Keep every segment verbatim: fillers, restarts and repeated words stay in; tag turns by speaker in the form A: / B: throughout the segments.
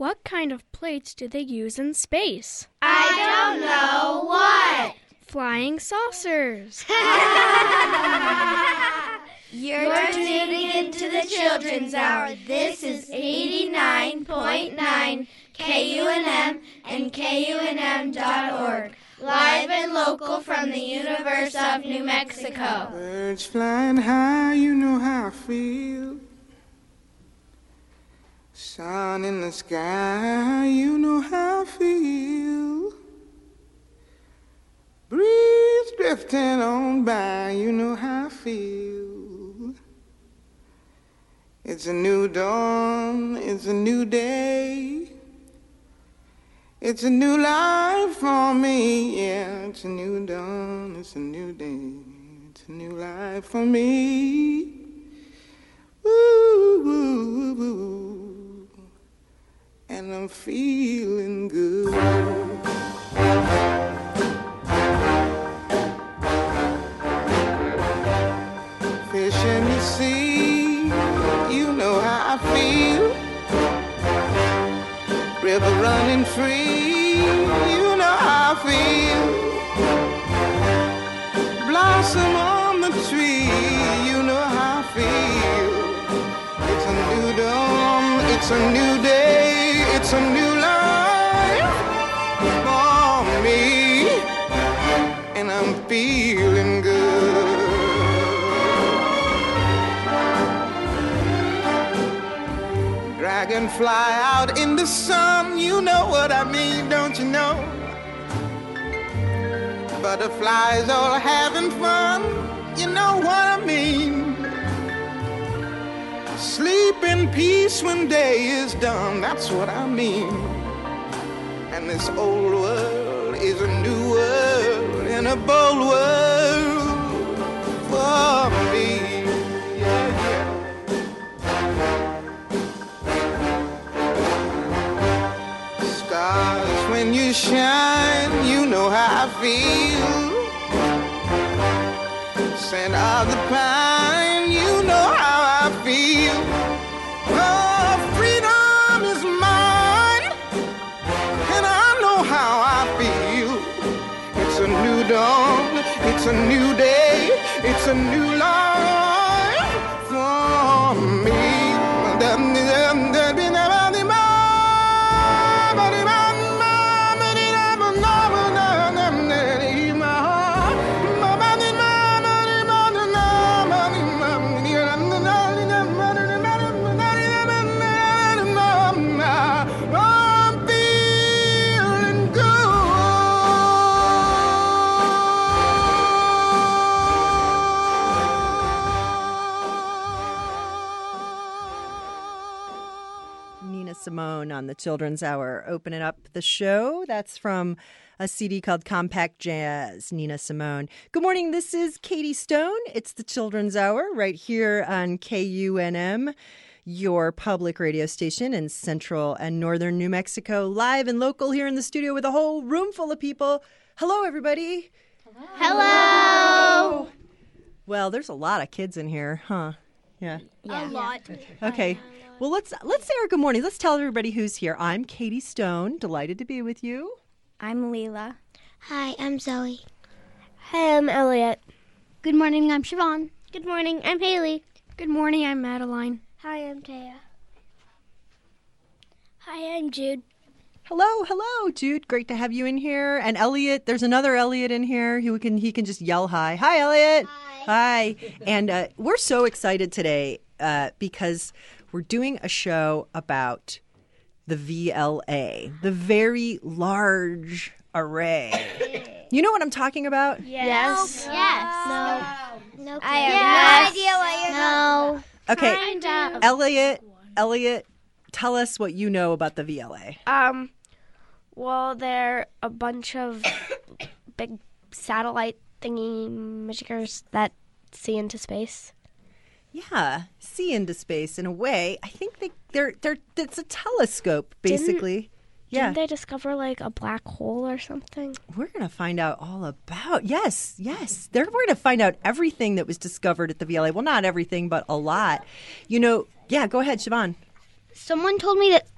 A: What kind of plates do they use in space?
B: I don't know. What?
A: Flying saucers.
B: You're tuning into the Children's Hour. This is eighty-nine point nine K U N M and K U N M dot org. Live and local from the universe of New Mexico.
C: Birds flying high, you know how I feel. Sun in the sky, you know how I feel. Breeze drifting on by, you know how I feel. It's a new dawn, it's a new day. It's a new life for me, yeah. It's a new dawn, it's a new day. It's a new life for me. Woo, woo, woo. And I'm feeling good. Fish in the sea, you know how I feel. River running free, you know how I feel. Blossom on the tree, you know how I feel. It's a new dawn, it's a new day, it's a new life for me, and I'm feeling good. Dragonfly out in the sun, you know what I mean, don't you know? Butterflies all having fun, you know what I mean. Sleep in peace when day is done, that's what I mean. And this old world is a new world and a bold world for me. Yeah, yeah. Stars, when you shine, you know how I feel. Scent of the pine, you know how I feel. Oh, freedom is mine, and I know how I feel. It's a new dawn, it's a new day, it's a new life for me.
D: Simone on the Children's Hour. Opening up the show. That's from a C D called Compact Jazz, Nina Simone. Good morning. This is Katie Stone. It's the Children's Hour right here on K U N M, your public radio station in central and northern New Mexico. Live and local here in the studio with a whole room full of people. Hello, everybody.
B: Hello. Hello.
D: Well, there's a lot of kids in here, huh? Yeah.
B: yeah. A lot.
D: Okay. Well, let's let's say our good morning. Let's tell everybody who's here. I'm Katie Stone. Delighted to be with you.
E: I'm Leela.
F: Hi, I'm Zoe.
G: Hi, I'm Elliot.
H: Good morning, I'm Siobhan.
I: Good morning, I'm Haley.
A: Good morning, I'm Madeline.
J: Hi, I'm Taya.
K: Hi, I'm Jude.
D: Hello, hello, Jude. Great to have you in here. And Elliot, there's another Elliot in here who can he can just yell hi. Hi, Elliot.
K: Hi.
D: Hi. And uh, we're so excited today uh, because we're doing a show about the V L A, the Very Large Array. You know what I'm talking about?
K: Yes.
I: No. Yes.
K: No.
F: No.
K: I have
F: yes.
K: no idea what you're
F: no.
K: talking about.
D: Okay.
K: Kind of.
D: Elliot, Elliot, tell us what you know about the V L A.
G: Um, well, they're a bunch of big satellite thingy majigers that see into space.
D: Yeah, see into space in a way. I think they they're they're it's a telescope basically.
G: Didn't,
D: yeah.
G: Didn't they discover like a black hole or something?
D: We're going to find out all about. Yes, yes. They're going to find out everything that was discovered at the V L A. Well, not everything, but a lot. You know, yeah, go ahead, Siobhan.
K: Someone told me that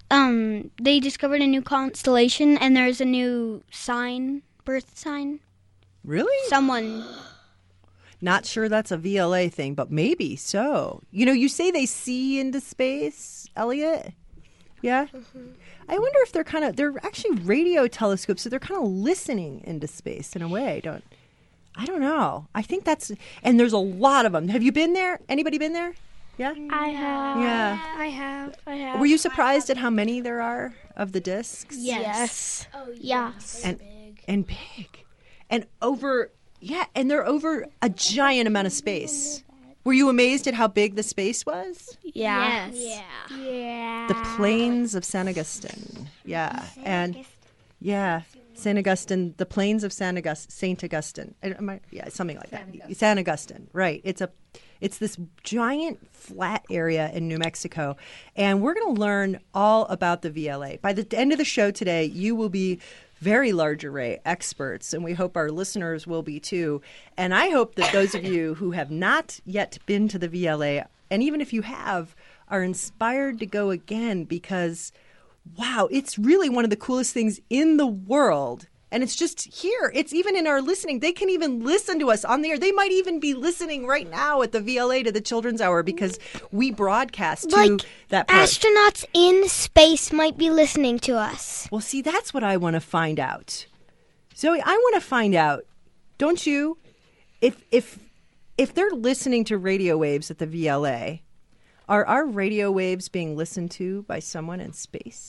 H: um, they discovered a new constellation, and there's a new sign, birth sign.
D: Really?
H: Someone.
D: Not sure that's a V L A thing, but maybe so. You know, you say they see into space, Elliot? Yeah? Mm-hmm. I wonder if they're kind of, they're actually radio telescopes, so they're kind of listening into space in a way. Don't, I don't know. I think that's, and there's a lot of them. Have you been there? Anybody been there? Yeah?
G: I have.
D: Yeah.
G: I have. I have.
D: Were you surprised at how many there are of the discs?
G: Yes.
K: Oh,
G: Yeah.
D: And, and big. And over, yeah, and they're over a giant amount of space. Were you amazed at how big the space was?
G: Yeah.
K: Yeah.
G: Yeah.
D: The plains of San Agustin. Yeah. And yeah, Saint Augustine, the plains of San August, Saint Augustine. Am I, yeah, something like that. San Augustine. Right. It's a it's this giant flat area in New Mexico, and we're going to learn all about the V L A. By the end of the show today, you will be very large array experts, and we hope our listeners will be too. And I hope that those of you who have not yet been to the V L A, and even if you have, are inspired to go again because, wow, it's really one of the coolest things in the world. And it's just here. It's even in our listening. They can even listen to us on the air. They might even be listening right now at the V L A to the Children's Hour because we broadcast to
K: Like
D: that part.
K: astronauts in space might be listening to us.
D: Well, see, that's what I want to find out. Zoe, I want to find out, don't you, if if if they're listening to radio waves at the V L A, are our radio waves being listened to by someone in space?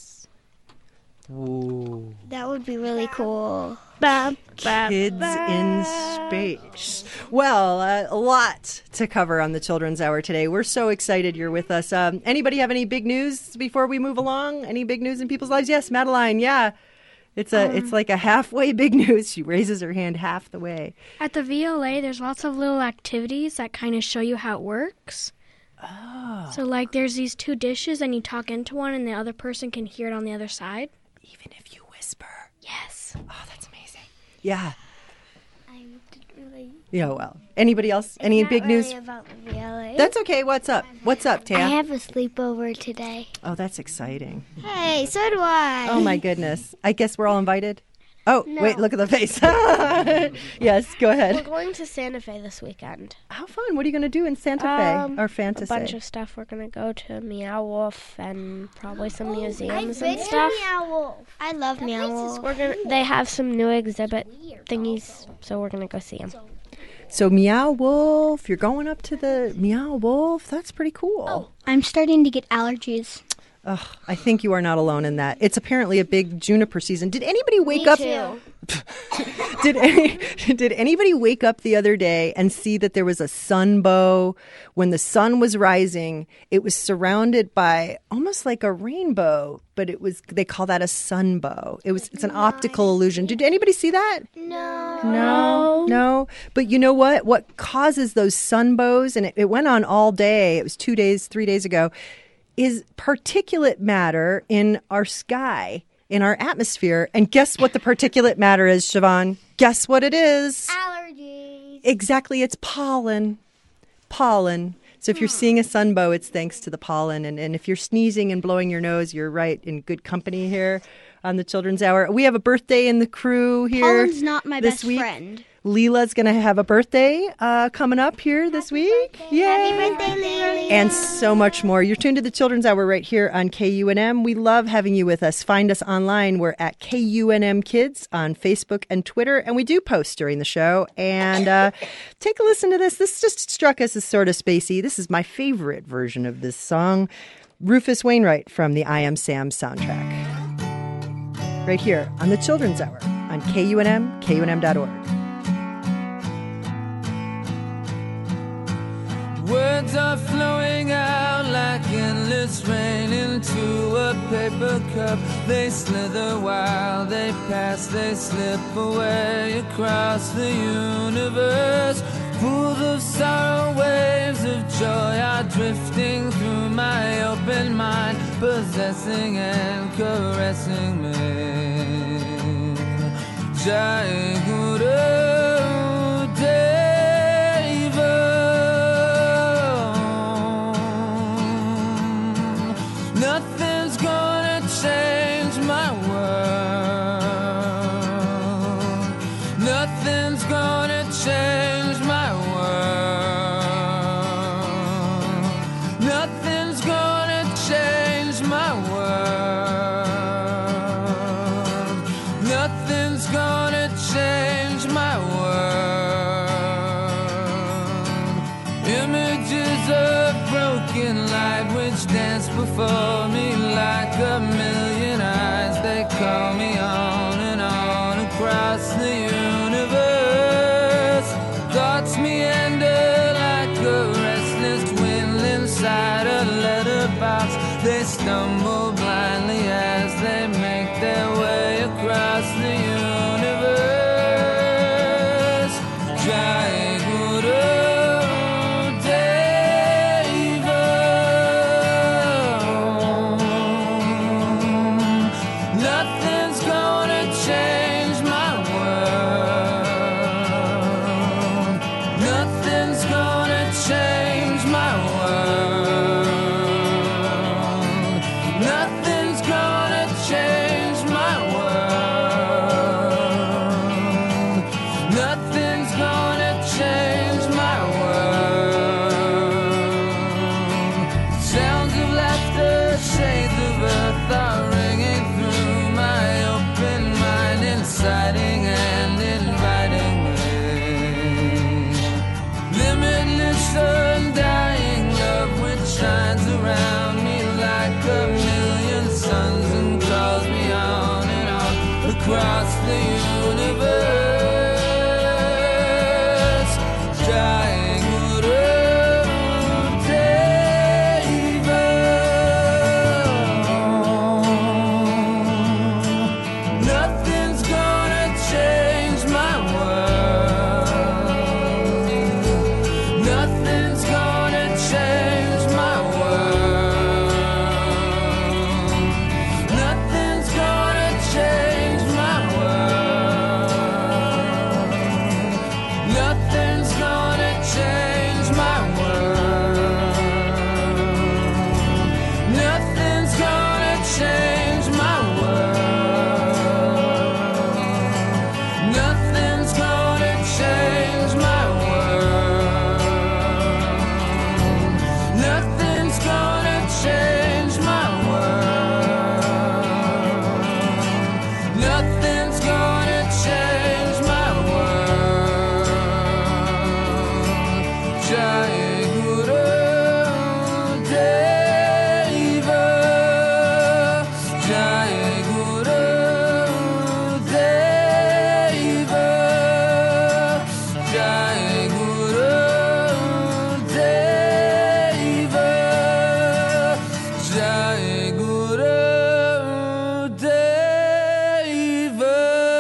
D: Ooh.
K: That would be really cool.
G: Bam, bam,
D: Kids in space. Well, uh, a lot to cover on the Children's Hour today. We're so excited you're with us. Um, anybody have any big news before we move along? Any big news in people's lives? Yes, Madeline. Yeah, it's a
A: Um,
D: it's like a halfway big news. She raises her hand half the way.
A: At the V L A, there's lots of little activities that kind of show you how it works.
D: Oh.
A: So, like, there's these two dishes, and you talk into one, and the other person can hear it on the other side.
D: Even if you whisper.
A: Yes.
D: Oh, that's amazing. Yeah.
K: I didn't really.
D: Yeah. Well, anybody else? Any big news?
K: About the V L A.
D: That's okay. What's up? What's up,
K: I
D: Tam?
K: have a sleepover today.
D: Oh, that's exciting.
K: Hey, so do I.
D: Oh my goodness. I guess we're all invited. Oh,
K: No.
D: wait, look at the face. Yes, go
G: We're
D: ahead.
G: going to Santa Fe this weekend.
D: How fun. What are you going to do in Santa Fe
G: Um,
D: or
G: A bunch
D: Fantasy?
G: of stuff. We're going to go to Meow Wolf and probably some museums
K: I've
G: and
K: been
G: stuff.
K: to Meow Wolf. I love Meow Wolf.
G: We're gonna. They have some new exhibit thingies, so we're gonna go see them.
D: So Meow Wolf, you're going up to the Meow Wolf. That's pretty cool.
H: I'm starting to get allergies.
D: Ugh, I think you are not alone in that. It's apparently a big juniper season. Did anybody wake up? did any, did anybody wake up the other day and see that there was a sunbow when the sun was rising? It was surrounded by almost like a rainbow, but it was they call that a sunbow. It was it's an optical illusion. Did anybody see that?
K: No.
D: No, no. But you know what? What causes those sunbows? And it, it went on all day. It was two days, three days ago. Is particulate matter in our sky, in our atmosphere. And guess what the particulate matter is, Siobhan? Guess what it is?
K: Allergies.
D: Exactly. It's pollen. Pollen. So if you're seeing a sunbow, it's thanks to the pollen. And, and if you're sneezing and blowing your nose, you're right in good company here on the Children's Hour. We have a birthday in the crew here.
H: Pollen's not my
D: this
H: best
D: week.
H: friend.
D: Leela's going to have a birthday uh, coming up here this week. Yay.
K: Happy birthday, Leila.
D: And so much more. You're tuned to the Children's Hour right here on K U N M. We love having you with us. Find us online. We're at K U N M Kids on Facebook and Twitter, and we do post during the show. And uh, take a listen to this. This just struck us as sort of spacey. This is my favorite version of this song. Rufus Wainwright from the I Am Sam soundtrack. Right here on the Children's Hour on K U N M, K U N M dot org.
E: Words are flowing out like endless rain into a paper cup. They slither while they pass, they slip away across the universe. Pools of sorrow, waves of joy are drifting through my open mind, possessing and caressing me. Jai Guru Deva. Nothing's gonna for me like a million eyes. They call me on and on across the universe. Thoughts meander like a restless wind inside a letterbox. They stumble blindly as they make their way across the universe. Jai Guru Deva. Nothing's gonna change my world. Nothing's gonna change my world. Nothing's gonna change my world. Nothing's gonna change my world. Sounds of laughter, shades of earth are ringing through my open mind, inciting and inviting me. Limitless, undying love which shines around me like a million suns and calls me on and on across the universe. Jai Guru Deva. Nothing's gonna change my world. Nothing's gonna change my world. Nothing's gonna change my world. Nothing's gonna change my world. Nothing's gonna change my world. Nothing's gonna change my world. Nothing's gonna change my world. Nothing's gonna change my world. Jai Guru Deva. Jai Guru Deva. Jai Guru Deva. Jai Guru Deva.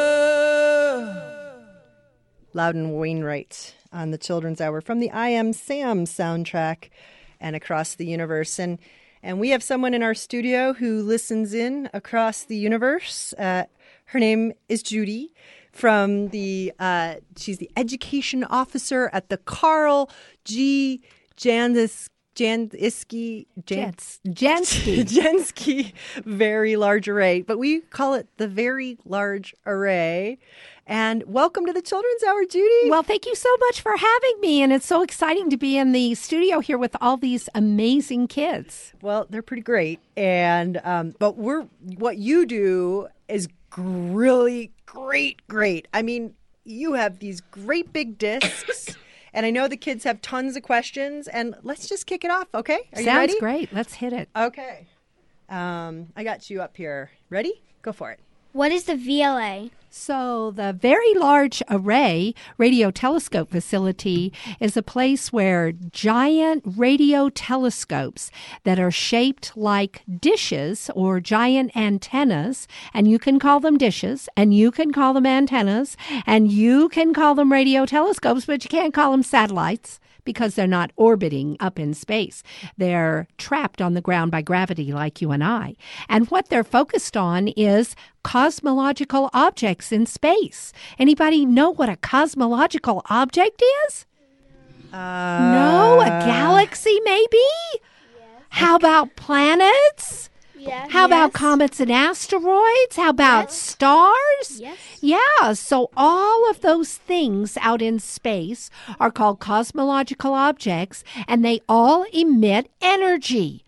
D: Loudon Wainwright on the Children's Hour from the I Am Sam soundtrack and Across the Universe. And and we have someone in our studio who listens in across the universe. Uh, her name is Judy from the, uh, she's the education officer at the Carl G. Jandis, Jandiski, Jans,
F: Jansky.
D: Jansky Very Large Array. But we call it the Very Large Array. And welcome to the Children's Hour, Judy.
F: Well, thank you so much for having me. And it's so exciting to be in the studio here with all these amazing kids.
D: Well, they're pretty great. And, um, but we're, what you do is really great, great. I mean, you have these great big discs. And I know the kids have tons of questions. And let's just kick it off, okay? Are you ready?
F: Sounds great. Let's hit it.
D: Okay. Um, I got you up here. Ready? Go for it.
K: What is the V L A?
F: So the Very Large Array Radio Telescope Facility is a place where giant radio telescopes that are shaped like dishes or giant antennas, and you can call them dishes, and you can call them antennas, and you can call them radio telescopes, but you can't call them satellites, because they're not orbiting up in space. They're trapped on the ground by gravity like you and I. And what they're focused on is cosmological objects in space. Anybody know what a cosmological object is?
D: Uh,
F: no? A galaxy, maybe? Yes. How about planets?
K: Yes.
F: How about
K: Yes.
F: comets and asteroids? How about
K: Yes.
F: stars?
K: Yes.
F: Yeah, so all of those things out in space are called cosmological objects, and they all emit energy.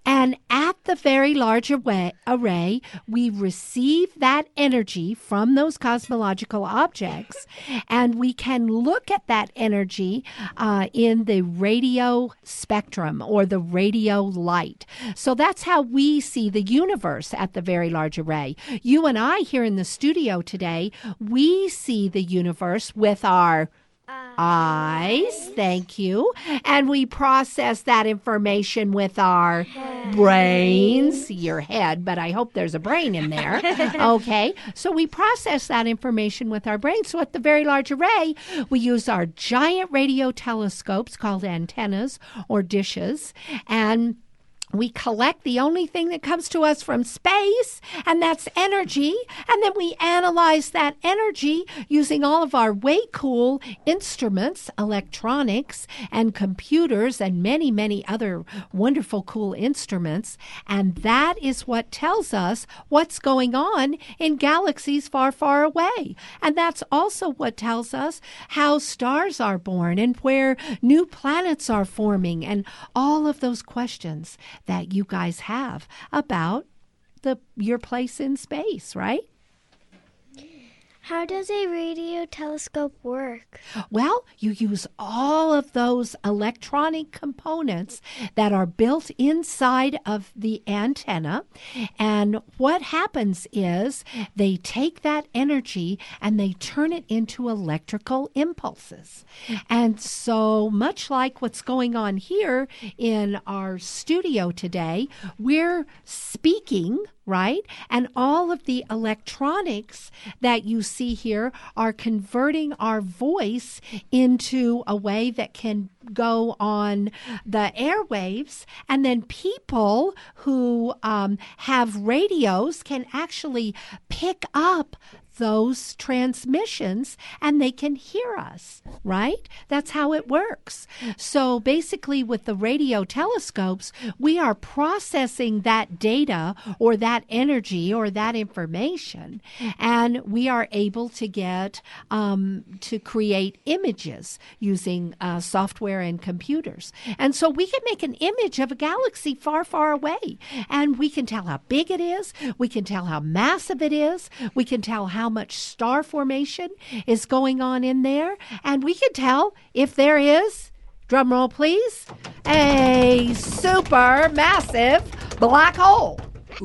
F: And at the Very Large Array, we receive that energy from those cosmological objects, and we can look at that energy uh, in the radio spectrum or the radio light. So that's how we see the universe at the Very Large Array. You and I here in the studio today, we see the universe with our eyes, thank you. And we process that information with our head. brains, your head, but I hope there's a brain in there. Okay, so we process that information with our brains. So at the Very Large Array, we use our giant radio telescopes called antennas or dishes, and we collect the only thing that comes to us from space, and that's energy. And then we analyze that energy using all of our way cool instruments, electronics, and computers, and many, many other wonderful, cool instruments. And that is what tells us what's going on in galaxies far, far away. And that's also what tells us how stars are born and where new planets are forming, and all of those questions that you guys have about the your place in space, right?
K: How does a radio telescope work?
F: Well, you use all of those electronic components that are built inside of the antenna. And what happens is they take that energy and they turn it into electrical impulses. And so much like what's going on here in our studio today, we're speaking, right? And all of the electronics that you see here are converting our voice into a way that can go on the airwaves. And then people who um, have radios can actually pick up those transmissions and they can hear us, right? That's how it works. So basically with the radio telescopes, we are processing that data or that energy or that information, and we are able to get um, to create images using uh, software and computers. And so we can make an image of a galaxy far, far away, and we can tell how big it is, we can tell how massive it is, we can tell how How much star formation is going on in there, and we can tell if there is, drum roll please, a super massive black hole.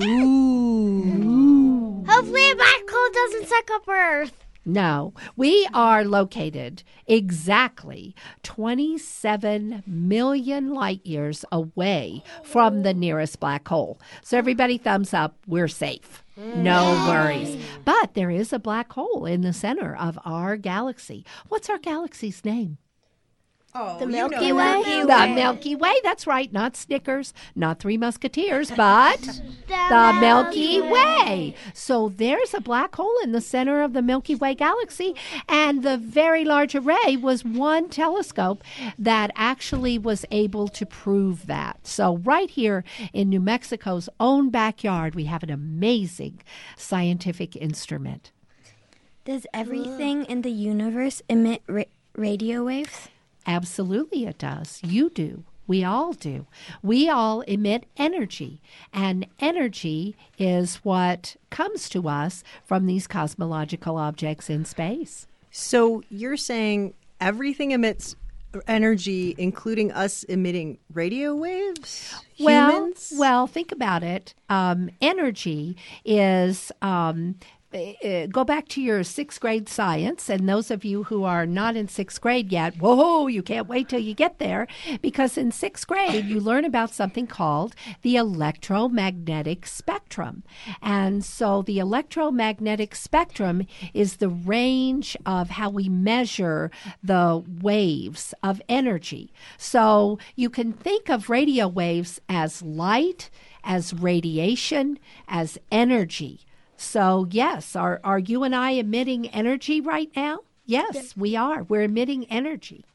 F: Ooh.
K: Hopefully a black hole doesn't suck up Earth.
F: No, we are located exactly twenty-seven million light years away from the nearest black hole. So everybody thumbs up, we're safe. No worries. But there is a black hole in the center of our galaxy. What's our galaxy's name?
D: Oh,
K: The
D: you
K: Milky
D: know
K: Way?
D: Milky
F: The Milky Way, that's right. Not Snickers, not Three Musketeers, but the Milky Way. So there's a black hole in the center of the Milky Way galaxy, and the Very Large Array was one telescope that actually was able to prove that. So right here in New Mexico's own backyard, we have an amazing scientific instrument.
J: Does everything in the universe emit ra- radio waves?
F: Absolutely it does. You do. We all do. We all emit energy, and energy is what comes to us from these cosmological objects in space.
D: So you're saying everything emits energy, including us emitting radio waves? Humans?
F: Well, well, think about it. Um, energy is... Um, Uh, go back to your sixth grade science, and those of you who are not in sixth grade yet, whoa, you can't wait till you get there, because in sixth grade you learn about something called the electromagnetic spectrum. And so the electromagnetic spectrum is the range of how we measure the waves of energy. So you can think of radio waves as light, as radiation, as energy. So, yes, are, are you and I emitting energy right now? Yes, we are. We're emitting energy.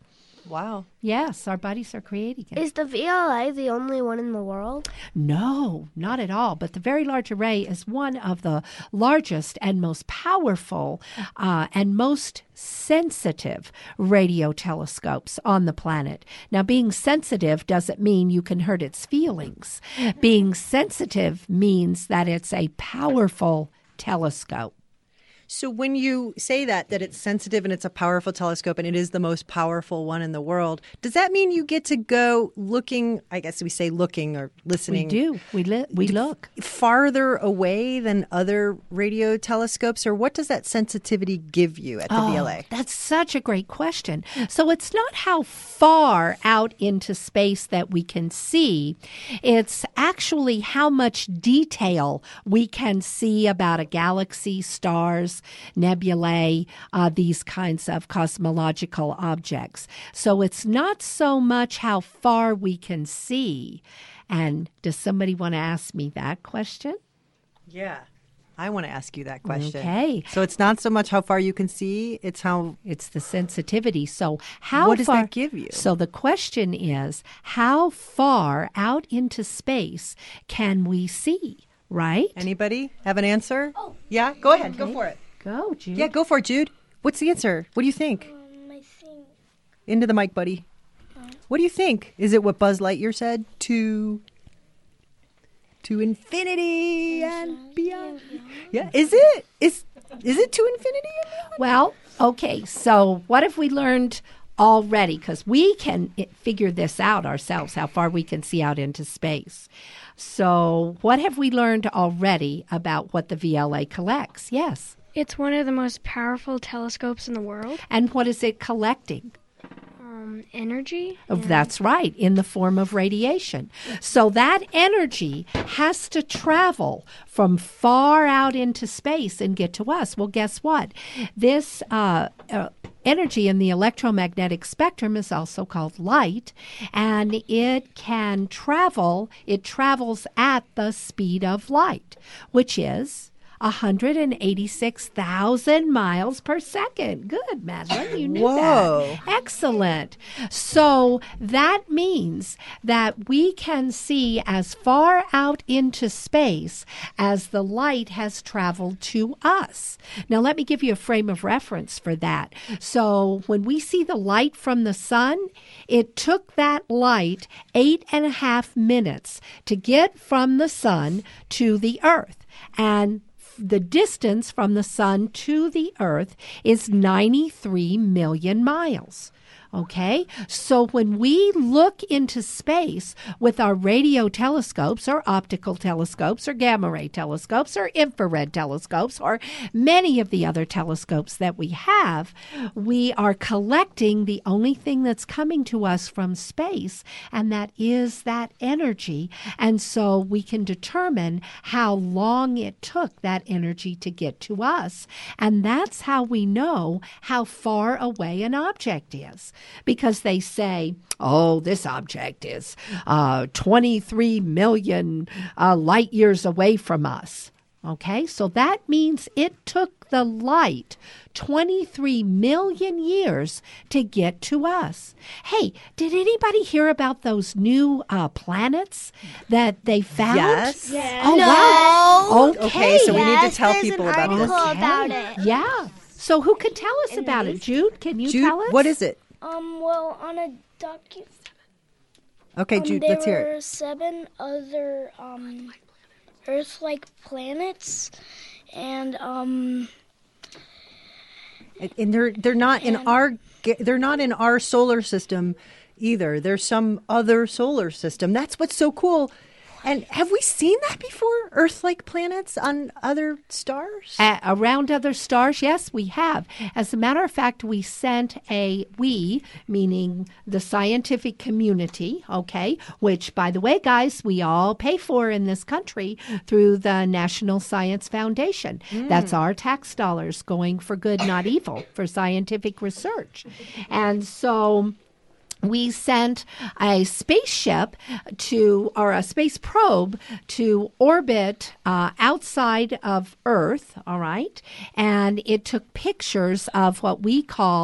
D: Wow.
F: Yes, our bodies are creating it.
G: Is the V L A the only one in the world?
F: No, not at all. But the Very Large Array is one of the largest and most powerful uh, and most sensitive radio telescopes on the planet. Now, being sensitive doesn't mean you can hurt its feelings. Being sensitive means that it's a powerful telescope.
D: So when you say that, that it's sensitive and it's a powerful telescope and it is the most powerful one in the world, does that mean you get to go looking, I guess we say looking or listening?
F: We do. We, li- we look.
D: Farther away than other radio telescopes? Or what does that sensitivity give you at the
F: oh,
D: V L A?
F: That's such a great question. So it's not how far out into space that we can see. It's actually how much detail we can see about a galaxy, stars, nebulae, uh, these kinds of cosmological objects. So it's not so much how far we can see. And does somebody want to ask me that question?
D: Yeah. I want to ask you that question.
F: Okay.
D: So it's not so much how far you can see, it's how...
F: It's the sensitivity. So how
D: What does
F: far,
D: that give you?
F: So the question is, how far out into space can we see, right?
D: Anybody have an answer? Oh. Yeah? Go ahead.
F: Okay.
D: Go for it.
F: Go, Jude.
D: Yeah, go for it, Jude. What's the answer? What do you think?
K: Um, I think...
D: Into the mic, buddy.
K: Uh,
D: what do you think? Is it what Buzz Lightyear said? To... To infinity and beyond. Yeah, is it? Is is it to infinity and beyond?
F: Well, okay. So what have we learned already? Because we can i- figure this out ourselves, how far we can see out into space. So what have we learned already about what the V L A collects? Yes.
A: It's one of the most powerful telescopes in the world.
F: And what is it collecting?
A: Um, energy.
F: Oh, that's right, in the form of radiation. So that energy has to travel from far out into space and get to us. Well, guess what? This uh, uh, energy in the electromagnetic spectrum is also called light, and it can travel, it travels at the speed of light, which is one hundred eighty-six thousand miles per second. Good, Madeline. You knew
D: Whoa.
F: that. Excellent. So that means that we can see as far out into space as the light has traveled to us. Now, let me give you a frame of reference for that. So when we see the light from the sun, it took that light eight and a half minutes to get from the sun to the earth. And the distance from the sun to the earth is ninety-three million miles. Okay, so when we look into space with our radio telescopes or optical telescopes or gamma ray telescopes or infrared telescopes or many of the other telescopes that we have, we are collecting the only thing that's coming to us from space, and that is that energy. And so we can determine how long it took that energy to get to us. And that's how we know how far away an object is. Because they say, oh, this object is uh, twenty-three million uh, light years away from us. Okay, so that means it took the light twenty-three million years to get to us. Hey, did anybody hear about those new uh, planets that they found?
D: Yes.
K: Yes.
F: Oh,
K: No.
F: wow. Okay.
D: Okay, so we need to
K: Yes,
D: tell
K: there's
D: people
K: an
D: about this.
K: article
F: Okay.
K: about it.
F: Yeah. So who can tell us about it? Jude, can you
D: Jude,
F: tell us?
D: what is it?
K: Um, well, on a docu...
D: Okay,
K: um,
D: Jude,
K: there
D: let's hear
K: were
D: it.
K: seven other, um, Earth-like planets, and, um...
D: And, and they're they're not in our ga- they're not in our solar system either. There's some other solar system. That's what's so cool. And have we seen that before? Earth-like planets on other stars?
F: Uh, around other stars, yes, we have. As a matter of fact, we sent a, we, meaning the scientific community, okay, which, by the way, guys, we all pay for in this country through the National Science Foundation. Mm. That's our tax dollars going for good, not evil, for scientific research. And so we sent a spaceship to, or a space probe to orbit uh, outside of Earth, all right? And it took pictures of what we call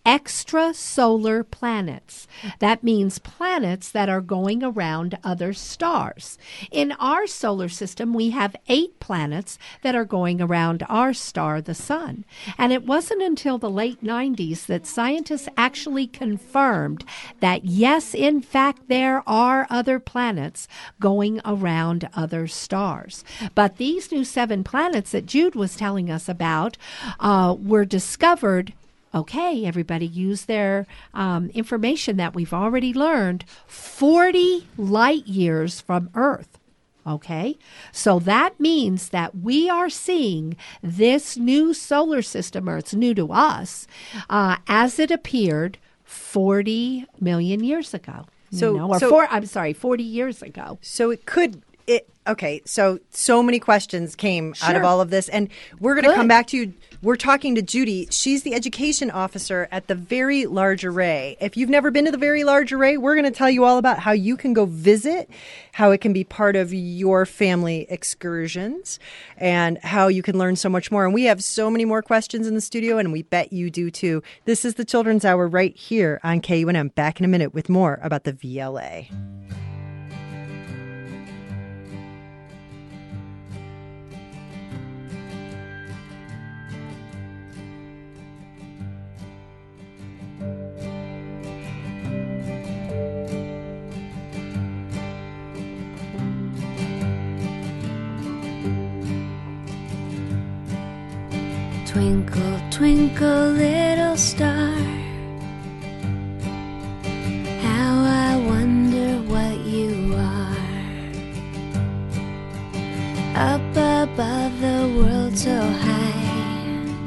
F: extrasolar planets. That means planets that are going around other stars. In our solar system, we have eight planets that are going around our star, the sun. And it wasn't until the late nineties that scientists actually confirmed that, yes, in fact, there are other planets going around other stars. But these new seven planets that Jude was telling us about uh, were discovered. Okay, everybody use their um, information that we've already learned, forty light years from Earth. Okay, so that means that we are seeing this new solar system, or it's new to us, uh, as it appeared forty million years ago.
D: So,
F: you know, or
D: so
F: four, I'm sorry, forty years ago.
D: So it could... It, okay, so so many questions came
F: Sure.
D: out of all of this, and we're going to
F: Good.
D: come back to you. We're talking to Judy. She's the education officer at the Very Large Array. If you've never been to the Very Large Array, we're going to tell you all about how you can go visit, how it can be part of your family excursions, and how you can learn so much more. And we have so many more questions in the studio, and we bet you do too. This is the Children's Hour right here on K U N M. Back in a minute with more about the V L A.
L: Twinkle, twinkle, little star, how I wonder what you are. Up above the world so high,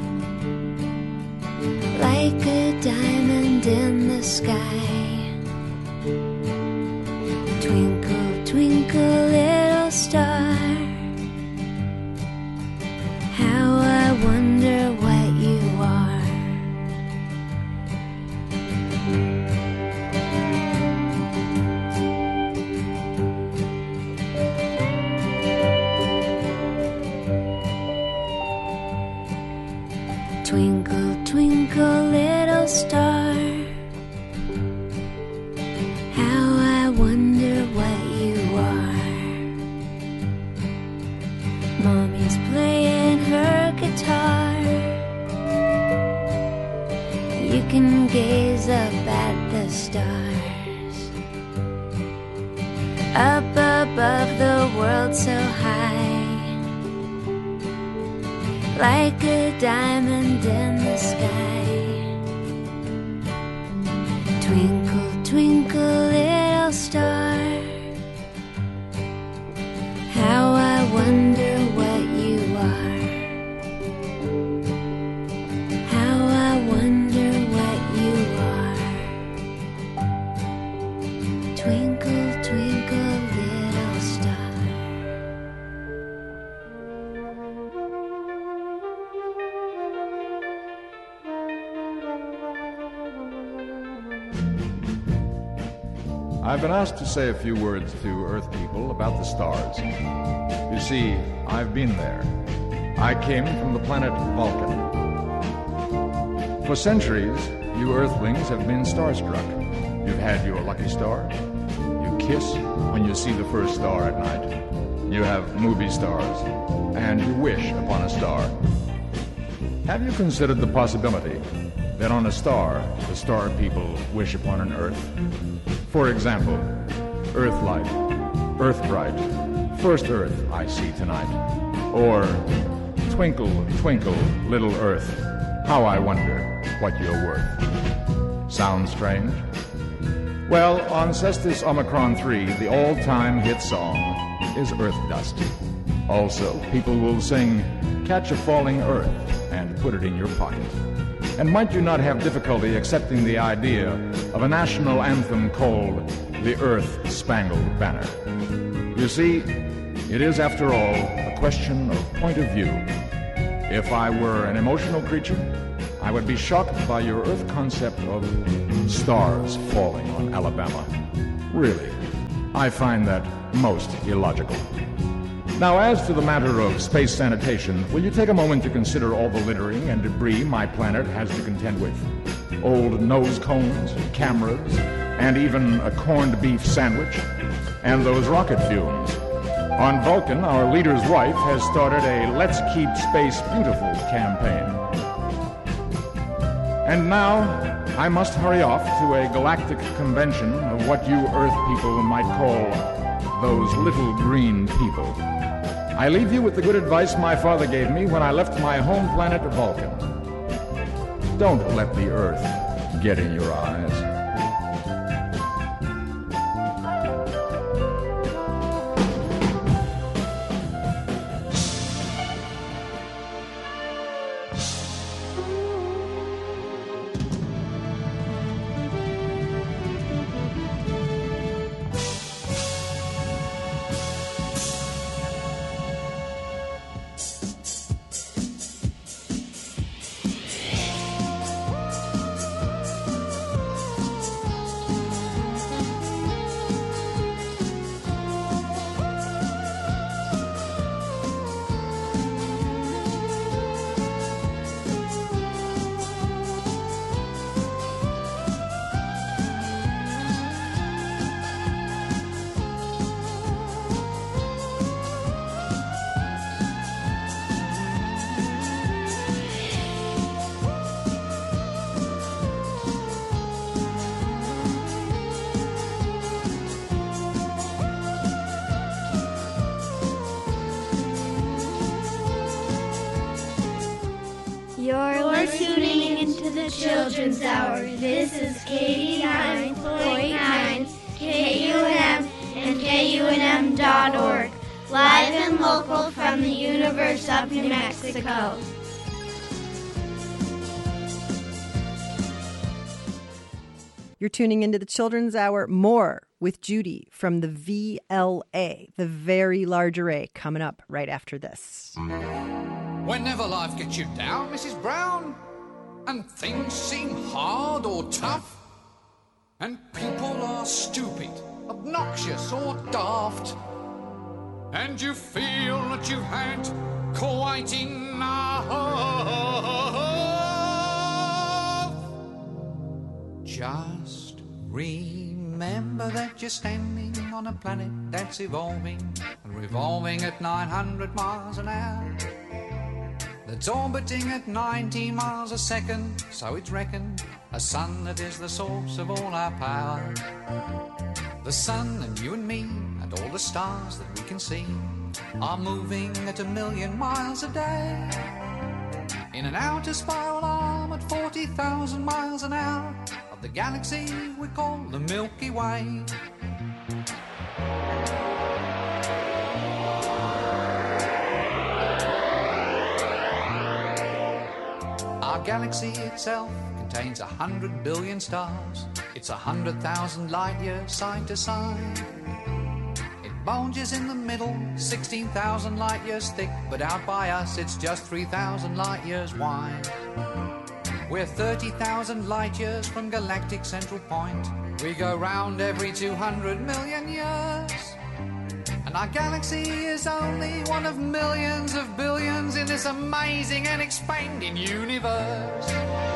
L: like a diamond in the sky. Twinkle, twinkle, little star, how I wonder what you are. Twinkle, twinkle, little star, how I wonder what you are. Mommy's playing her guitar, you can gaze up at the stars. Up above the world so high, like a diamond in the sky. Twinkle, twinkle, little star, how I wonder what you are. How I wonder what you are. Twinkle, twinkle, little star.
M: I've been asked to say a few words to Earth people about the stars. You see, I've been there. I came from the planet Vulcan. For centuries, you Earthlings have been starstruck. You've had your lucky star. You kiss when you see the first star at night. You have movie stars, and you wish upon a star. Have you considered the possibility that on a star, the star people wish upon an Earth? For example, Earthlight, Earthbright, First Earth I see tonight. Or, Twinkle, twinkle, little Earth, how I wonder what you're worth. Sounds strange? Well, on Cestus Omicron three, the all-time hit song is Earth Dust. Also, people will sing Catch a Falling Earth and put it in your pocket. And might you not have difficulty accepting the idea of a national anthem called the Earth-Spangled Banner? You see, it is, after all, a question of point of view. If I were an emotional creature, I would be shocked by your Earth concept of stars falling on Alabama. Really, I find that most illogical. Now, as to the matter of space sanitation, will you take a moment to consider all the littering and debris my planet has to contend with? old nose cones, cameras, and even a corned beef sandwich, and those rocket fumes. On Vulcan, our leader's wife has started a Let's Keep Space Beautiful campaign. And now, I must hurry off to a galactic convention of what you Earth people might call those little green people. I leave you with the good advice my father gave me when I left my home planet Vulcan. Don't let the Earth get in your eyes.
B: You're tuning into the Children's Hour. This is eighty-nine point nine K U N M and K U N M dot org. Live and local from the universe of New Mexico.
D: You're tuning into the Children's Hour. More with Judy from the V L A, the Very Large Array, coming up right after this.
N: Whenever life gets you down, Missus Brown, and things seem hard or tough, and people are stupid, obnoxious or daft, and you feel that you've had quite enough, just remember that you're standing on a planet that's evolving and revolving at nine hundred miles an hour. That's orbiting at nineteen miles a second, so it's reckoned a sun that is the source of all our power. The sun and you and me and all the stars that we can see are moving at a million miles a day in an outer spiral arm at forty thousand miles an hour of the galaxy we call the Milky Way. Our galaxy itself contains a hundred billion stars. It's a hundred thousand light years side to side. It bulges in the middle, sixteen thousand light years thick, but out by us it's just three thousand light years wide. We're thirty thousand light years from galactic central point. We go round every two hundred million years. And our galaxy is only one of millions of billions in this amazing and expanding universe.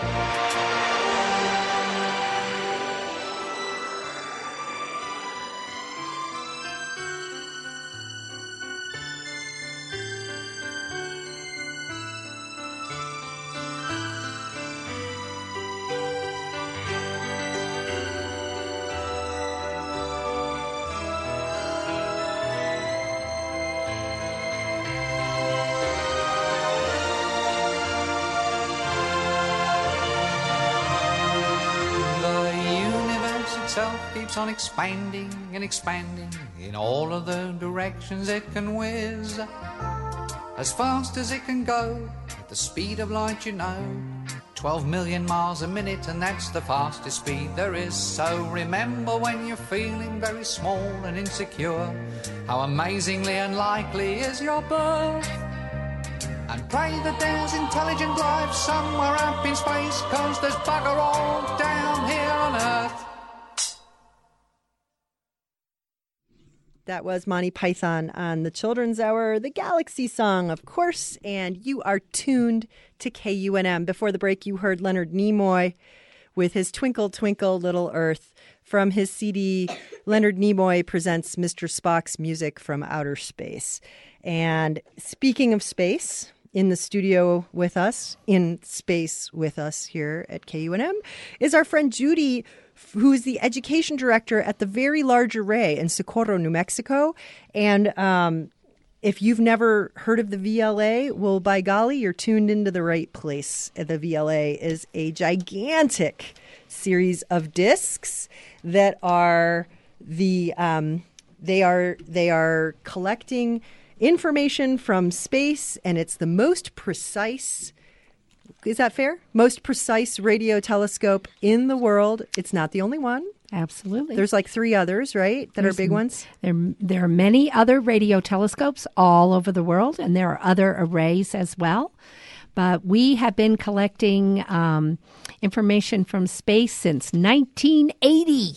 N: Keeps on expanding and expanding in all of the directions it can whiz, as fast as it can go at the speed of light, you know, twelve million miles a minute, and that's the fastest speed there is. So remember when you're feeling very small and insecure, how amazingly unlikely is your birth, and pray that there's intelligent life somewhere up in space, 'cause there's bugger all down here on Earth.
D: That was Monty Python on the Children's Hour, the Galaxy Song, of course, and you are tuned to K U N M. Before the break, you heard Leonard Nimoy with his Twinkle, Twinkle, Little Earth from his C D, Leonard Nimoy Presents Mister Spock's Music from Outer Space. And speaking of space, in the studio with us, in space with us here at K U N M, is our friend Judy, who is the education director at the Very Large Array in Socorro, New Mexico. And um, if you've never heard of the V L A, well, by golly, you're tuned into the right place. The V L A is a gigantic series of discs that are the um, they are they are collecting information from space, and it's the most precise. Is that fair? Most precise radio telescope in the world. It's not the only one.
F: Absolutely.
D: There's like three others, right, that
F: There's,
D: are big ones?
F: There, there are many other radio telescopes all over the world, and there are other arrays as well. But we have been collecting um, information from space since nineteen eighty.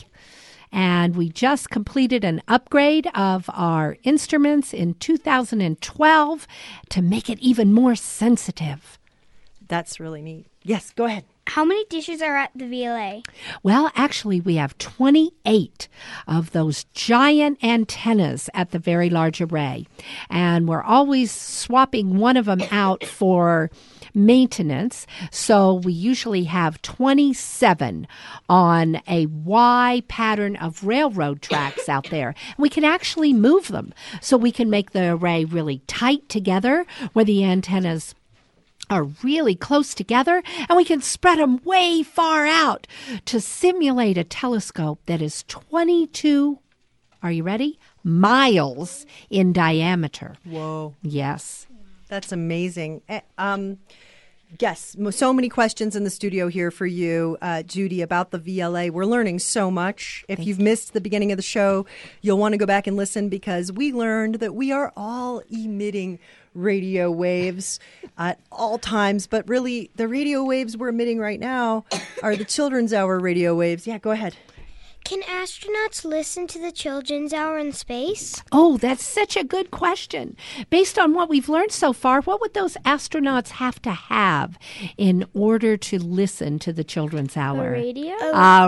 F: And we just completed an upgrade of our instruments in two thousand twelve to make it even more sensitive.
D: That's really neat. Yes, go ahead.
H: How many dishes are at the V L A?
F: Well, actually, we have twenty-eight of those giant antennas at the Very Large Array. And we're always swapping one of them out for maintenance. So we usually have twenty-seven on a Y pattern of railroad tracks out there. We can actually move them so we can make the array really tight together where the antennas are really close together, and we can spread them way far out to simulate a telescope that is twenty-two, are you ready, miles in diameter.
D: Whoa.
F: Yes.
D: That's amazing. Um, yes, so many questions in the studio here for you, uh, Judy, about the V L A. We're learning so much. If
F: Thank
D: you've
F: you.
D: missed the beginning of the show, you'll want to go back and listen, because we learned that we are all emitting radio waves at all times. But really, the radio waves we're emitting right now are the Children's Hour radio waves. Yeah, go ahead.
K: Can astronauts listen to the Children's Hour in space?
F: Oh, that's such a good question. Based on what we've learned so far, what would those astronauts have to have in order to listen to the Children's Hour?
G: A radio?
F: A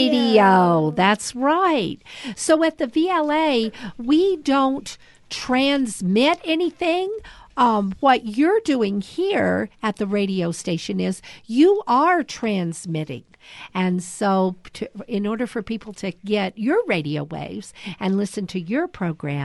F: radio. That's right. So at the V L A, we don't transmit anything. Um, what you're doing here at the radio station is you are transmitting. And so to, in order for people to get your radio waves and listen to your program,